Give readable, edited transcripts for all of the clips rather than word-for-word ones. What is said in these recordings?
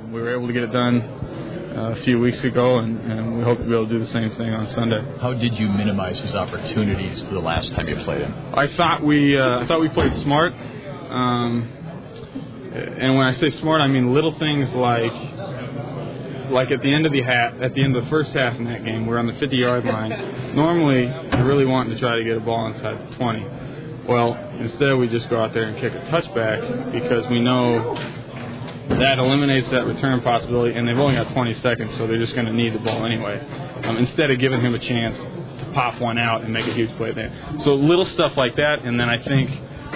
We were able to get it done a few weeks ago, and we hope to be able to do the same thing on Sunday. How did you minimize his opportunities the last time you played him? I thought we played smart. And when I say smart, I mean little things like at the end of the first half in that game, we're on the 50-yard line. Normally, you're really wanting to try to get a ball inside the 20. Well, instead we just go out there and kick a touchback because we know that eliminates that return possibility, and they've only got 20 seconds, so they're just going to need the ball anyway. Instead of giving him a chance to pop one out and make a huge play there. So little stuff like that, and then I think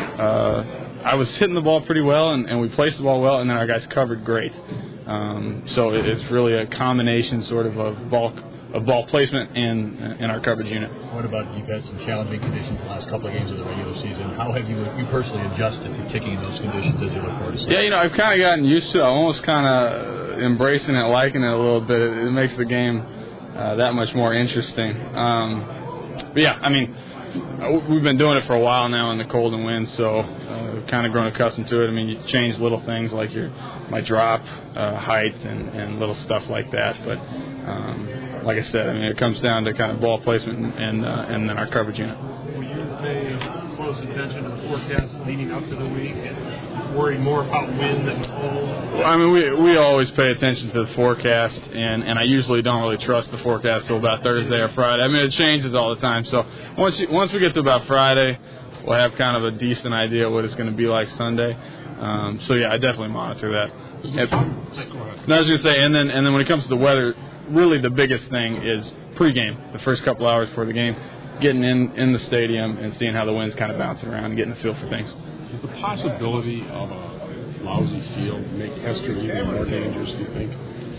I was hitting the ball pretty well, and we placed the ball well, and then our guys covered great. So it's really a combination sort of ball placement and our coverage unit. What about, you've had some challenging conditions the last couple of games of the regular season. How have you personally adjusted to kicking in those conditions as you look forward to Sunday? Yeah, I've kind of gotten used to it. I'm almost kind of embracing it, liking it a little bit. It makes the game that much more interesting. But yeah, we've been doing it for a while now in the cold and wind, so we've kind of grown accustomed to it. You change little things like my drop, height, and little stuff like that. But like I said, it comes down to kind of ball placement and then our coverage unit. Will you pay close attention to the forecast leading up to the week and worry more about wind than cold? We always pay attention to the forecast, and I usually don't really trust the forecast till about Thursday or Friday. It changes all the time. So once we get to about Friday, we'll have kind of a decent idea what it's going to be like Sunday. So yeah, I definitely monitor that. I was going to say, and then when it comes to the weather, really the biggest thing is pregame, the first couple hours before the game, getting in the stadium and seeing how the wind's kind of bouncing around and getting a feel for things. Does the possibility of a lousy field make Hester even more dangerous, do you think?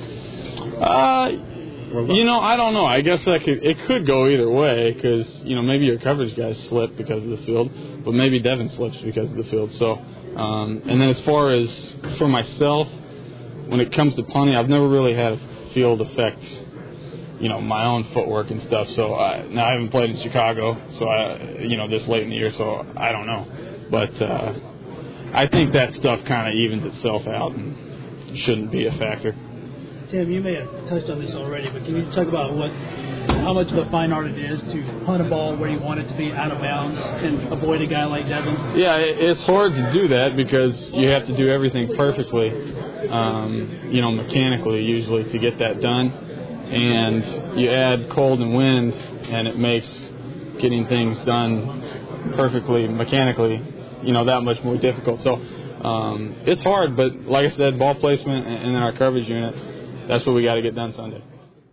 I don't know. I guess it could go either way because, maybe your coverage guys slip because of the field, but maybe Devin slips because of the field. So, and then as far as for myself, when it comes to punting, I've never really had a field affect, my own footwork and stuff. So now I haven't played in Chicago, so this late in the year, so I don't know. But I think that stuff kind of evens itself out and shouldn't be a factor. Tim, you may have touched on this already, but can you talk about how much of a fine art it is to punt a ball where you want it to be out of bounds and avoid a guy like Devin? Yeah, it's hard to do that because you have to do everything perfectly, mechanically usually to get that done. And you add cold and wind, and it makes getting things done perfectly mechanically, that much more difficult. So it's hard, but like I said, ball placement and then our coverage unit, that's what we got to get done Sunday.